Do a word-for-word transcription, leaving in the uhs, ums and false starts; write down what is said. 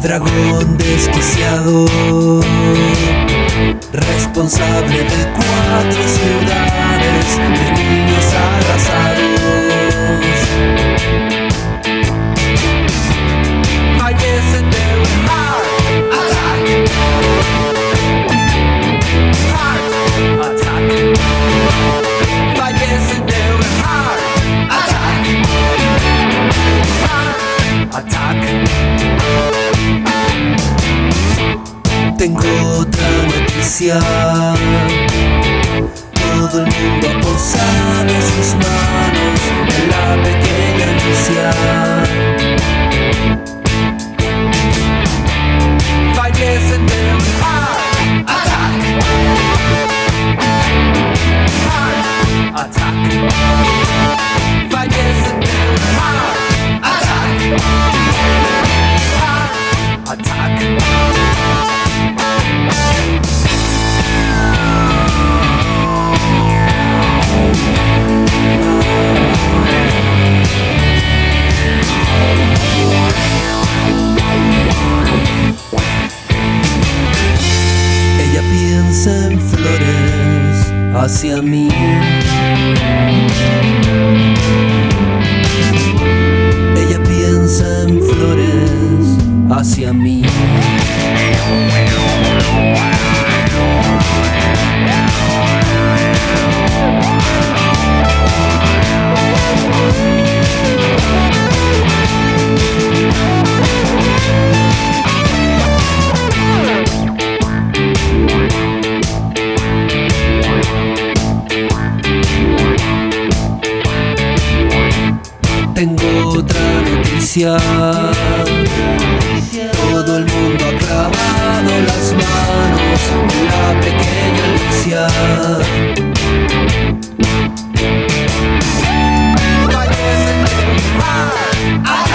Dragón desquiciado, responsable de cuatro ciudades, de niños arrasados. Fallece de un heart attack. Heart attack. Fallece de un heart attack. Heart attack. Tengo otra noticia. Todo el mundo ha posado sus manos en la pequeña Alicia. Fallece de un heart attack. Heart attack. Fallece de un heart attack. Heart attack. Ella piensa en flores hacia mí. Ella piensa en flores hacia mí. Tengo otra noticia. Todo el mundo ha clavado las manos en la pequeña Alicia. Fallece de un heart attack.